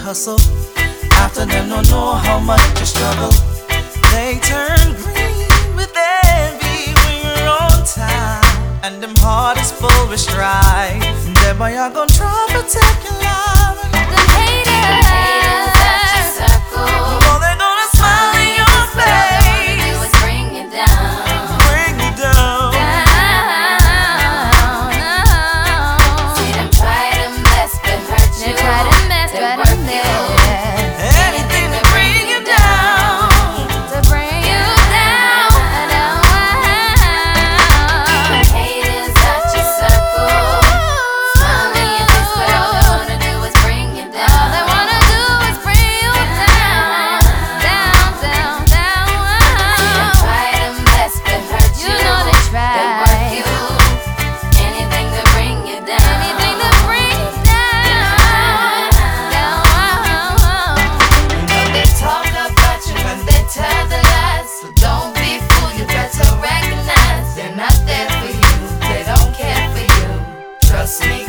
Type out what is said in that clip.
hustle. After them don't know how much you struggle. They turn green with envy when you're on time, and them heart is full with strife. Them boy are gonna try to protect your life. Them haters at your circle. Oh, they're gonna smile in your face. All they wanna do is bring you down. Bring you down. See them try their best but hurt you. They work you. Anything to bring you down. To bring you down. Haters at your circle. Smile in your face, but all they wanna do is bring you down. All they wanna do is bring you down. Down, down, down. See them try their best but hurt you. You know they try. They work you. Anything to bring you down. Anything to bring you down. They talk about you and they tell the lies. So don't be fooled, you better recognize they're not there for you. They don't care for you. Trust me.